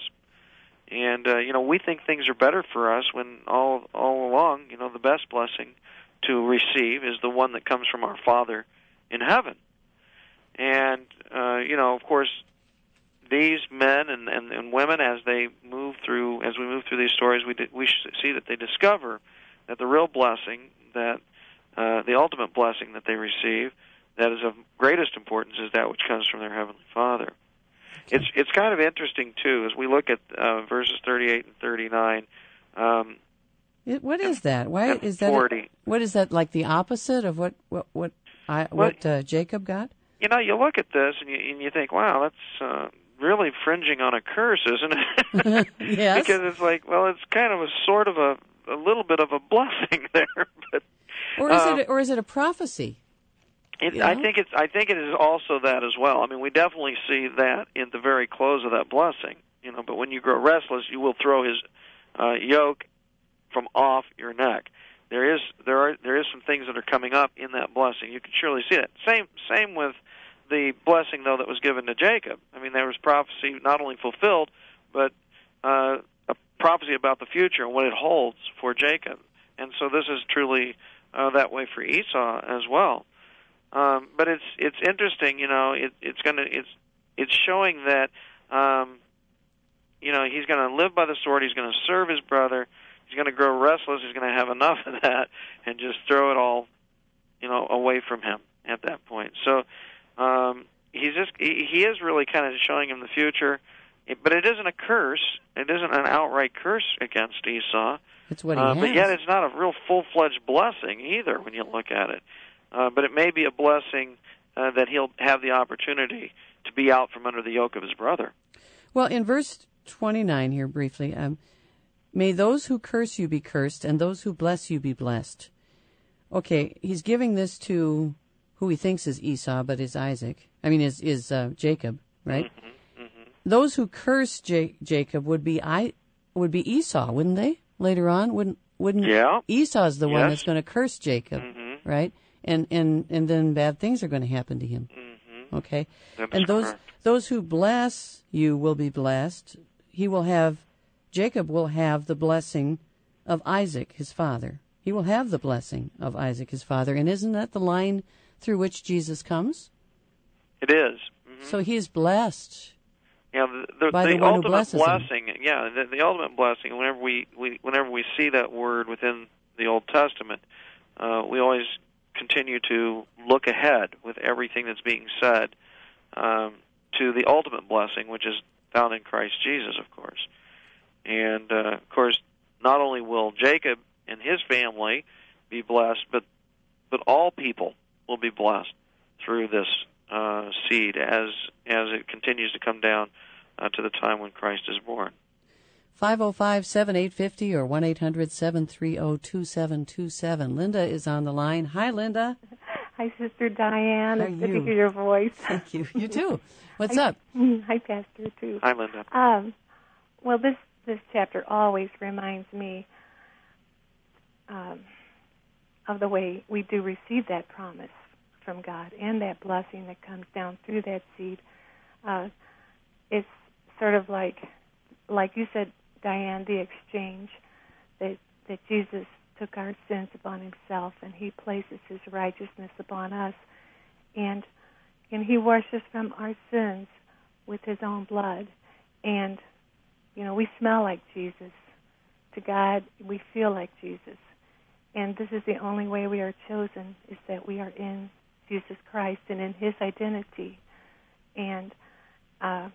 And uh, you know we think things are better for us when all all along you know the best blessing to receive is the one that comes from our Father in heaven. And, uh, you know, of course, these men and, and, and women, as they move through, as we move through these stories, we, we see that they discover that the real blessing, that uh, the ultimate blessing that they receive, that is of greatest importance, is that which comes from their Heavenly Father. Okay. It's it's kind of interesting, too, as we look at uh, verses thirty-eight and thirty-nine. Um,
it, what is that? Why is that?
forty.
A, what is that, like the opposite of what what what, I, what
well,
uh, Jacob got?
You know, you look at this and you, and you think, wow, that's uh, really fringing on a curse, isn't it?
Yes.
Because it's like, well, it's kind of a sort of a, a little bit of a blessing there. But,
or is
um,
it or is it a prophecy?
It, I think it's. I think it is also that as well. I mean, we definitely see that in the very close of that blessing. You know, but when you grow restless, you will throw his uh, yoke from off your neck. There is there are there is some things that are coming up in that blessing. You can surely see that. Same same with the blessing though that was given to Jacob. I mean, there was prophecy not only fulfilled, but uh, a prophecy about the future and what it holds for Jacob. And so this is truly uh, that way for Esau as well. Um, but it's it's interesting, you know. It, it's gonna it's it's showing that um, you know he's going to live by the sword. He's going to serve his brother. He's going to grow restless. He's going to have enough of that and just throw it all, you know, away from him at that point. So um, he's just he, he is really kind of showing him the future. It, but it isn't a curse. It isn't an outright curse against Esau.
It's what he
uh,
has.
But yet it's not a real full-fledged blessing either when you look at it. Uh, but it may be a blessing uh, that he'll have the opportunity to be out from under the yoke of his brother.
Well, in verse twenty-nine here, briefly, um, may those who curse you be cursed, and those who bless you be blessed. Okay, he's giving this to who he thinks is Esau, but is Isaac. I mean, is is uh, Jacob, right?
Mm-hmm, mm-hmm.
Those who curse J- Jacob would be I would be Esau, wouldn't they? Later on, wouldn't wouldn't
yeah.
Esau's the
yes.
one that's going to curse Jacob,
mm-hmm.
right? And and and then bad things are going to happen to him.
Mm-hmm.
Okay,
That's
and those
correct.
those who bless you will be blessed. He will have Jacob will have the blessing of Isaac, his father. He will have the blessing of Isaac, his father. And isn't that the line through which Jesus comes?
It is. Mm-hmm.
So he is blessed.
Yeah, the, the,
by
the
the one who
ultimate
blesses
blessing.
him.
Yeah, the, the ultimate blessing. Whenever we, we whenever we see that word within the Old Testament, uh, we always continue to look ahead with everything that's being said um, to the ultimate blessing, which is found in Christ Jesus, of course. And, uh, of course, not only will Jacob and his family be blessed, but but all people will be blessed through this uh, seed as as it continues to come down uh, to the time when Christ is born.
five oh five, seven eight five oh or one eight hundred, seven three oh, two seven two seven. Linda is on the line. Hi, Linda.
Hi, Sister Diane.
How
It's
are
good
you?
to hear your voice.
Thank you. You too. What's
Hi,
up?
Hi, Pastor, too.
Hi, Linda.
Um, well, this, this chapter always reminds me um, of the way we do receive that promise from God and that blessing that comes down through that seed. Uh, it's sort of like, like you said, Diane, the exchange that that Jesus took our sins upon himself and he places his righteousness upon us, and and he washes from our sins with his own blood. And you know, we smell like Jesus. To God, we feel like Jesus. And this is the only way we are chosen, is that we are in Jesus Christ and in his identity. And uh,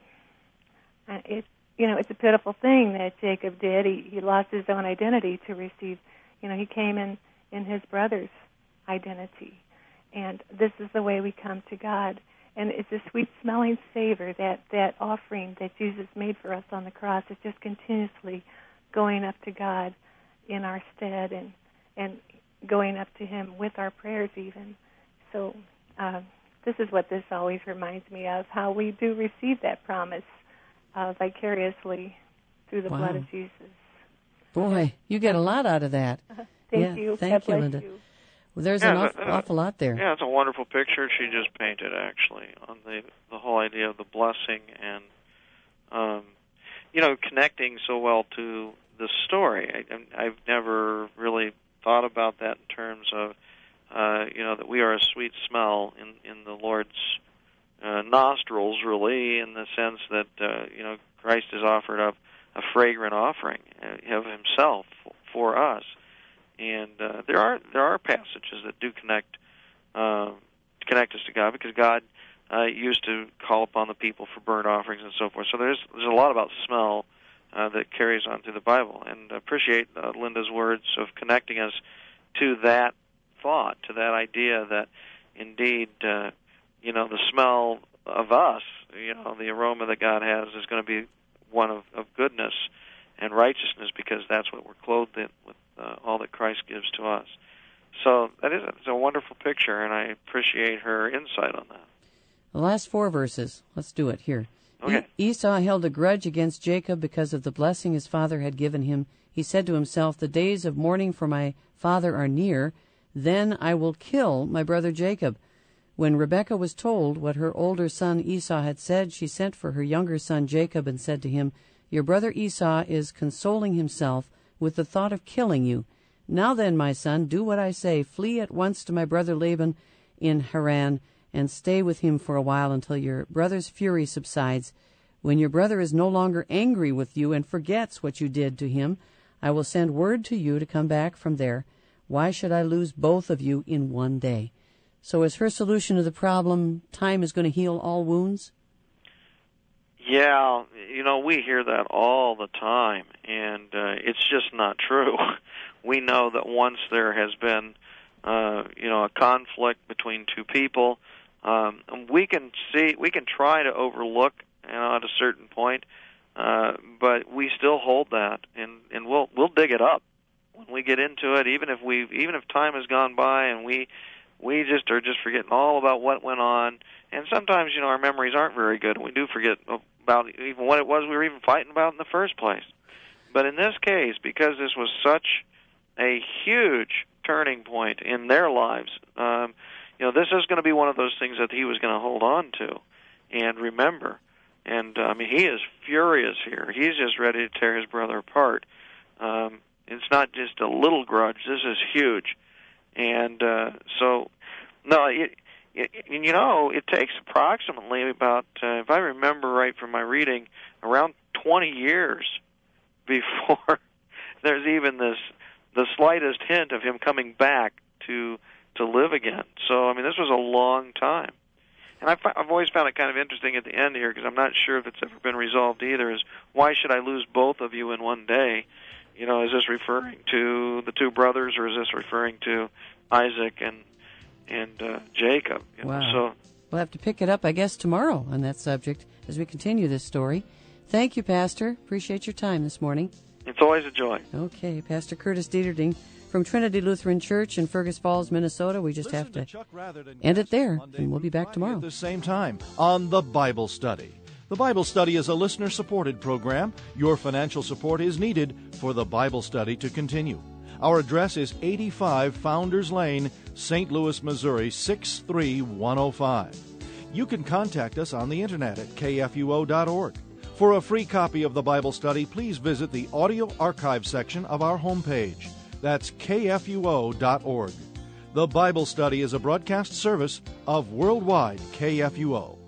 it You know, it's a pitiful thing that Jacob did. He he lost his own identity to receive, you know, he came in, in his brother's identity. And this is the way we come to God. And it's a sweet-smelling savor, that, that offering that Jesus made for us on the cross is just continuously going up to God in our stead and, and going up to him with our prayers even. So uh, this is what this always reminds me of, how we do receive that promise Uh, vicariously through the
Wow.
blood of Jesus.
Boy, you get a lot out of that.
Uh, thank
yeah,
you.
Thank
God
you,
bless
Linda.
you.
Well, there's
Yeah,
an awful,
uh,
awful lot there.
Yeah, it's a wonderful picture she just painted, actually, on the the whole idea of the blessing and, um, you know, connecting so well to the story. I, I've never really thought about that in terms of, uh, you know, that we are a sweet smell in, in the Lord's nostrils, really, in the sense that uh, you know Christ has offered up a fragrant offering of Himself for us. And uh, there are there are passages that do connect uh, connect us to God, because God uh, used to call upon the people for burnt offerings and so forth. So there's there's a lot about smell uh, that carries on through the Bible. And I appreciate uh, Linda's words of connecting us to that thought, to that idea that indeed, uh, you know, the smell of us, you know, the aroma that God has is going to be one of, of goodness and righteousness, because that's what we're clothed in with uh, all that Christ gives to us. So that is it's a wonderful picture, and I appreciate her insight on that.
The last four verses. Let's do it here.
Okay.
E- Esau held a grudge against Jacob because of the blessing his father had given him. He said to himself, "The days of mourning for my father are near. Then I will kill my brother Jacob." When Rebekah was told what her older son Esau had said, she sent for her younger son Jacob and said to him, "Your brother Esau is consoling himself with the thought of killing you. Now then, my son, do what I say. Flee at once to my brother Laban in Haran, and stay with him for a while until your brother's fury subsides. When your brother is no longer angry with you and forgets what you did to him, I will send word to you to come back from there. Why should I lose both of you in one day?" So is her solution to the problem, time is going to heal all wounds?
Yeah, you know, we hear that all the time, and uh, it's just not true. We know that once there has been, uh, you know, a conflict between two people, um, we can see, we can try to overlook, you know, at a certain point, uh, but we still hold that, and, and we'll we'll dig it up when we get into it. Even if we, even if time has gone by, and we we just are just forgetting all about what went on. And sometimes, you know, our memories aren't very good, and we do forget about even what it was we were even fighting about in the first place. But in this case, because this was such a huge turning point in their lives, um, you know, this is going to be one of those things that he was going to hold on to and remember. And, uh, I mean, he is furious here. He's just ready to tear his brother apart. Um, it's not just a little grudge. This is huge. And uh, so, no, it, it, you know, it takes approximately about, uh, if I remember right from my reading, around twenty years before there's even this the slightest hint of him coming back to to live again. So, I mean, this was a long time. And I've, I've always found it kind of interesting at the end here, because I'm not sure if it's ever been resolved either, is why should I lose both of you in one day? You know, is this referring to the two brothers, or is this referring to Isaac and and uh, Jacob? You know?
Wow.
So
we'll have to pick it up, I guess, tomorrow on that subject as we continue this story. Thank you, Pastor. Appreciate your time this morning.
It's always a joy.
Okay, Pastor Curtis Dieterding from Trinity Lutheran Church in Fergus Falls, Minnesota. We just
Listen
have to,
to
end it there,
Monday
and we'll be back
Friday
tomorrow.
At the same time on The Bible Study. The Bible Study is a listener-supported program. Your financial support is needed for The Bible Study to continue. Our address is eighty-five Founders Lane, Saint Louis, Missouri, six three one oh five. You can contact us on the internet at k f u o dot org. For a free copy of The Bible Study, please visit the audio archive section of our homepage. That's k f u o dot org. The Bible Study is a broadcast service of Worldwide K F U O.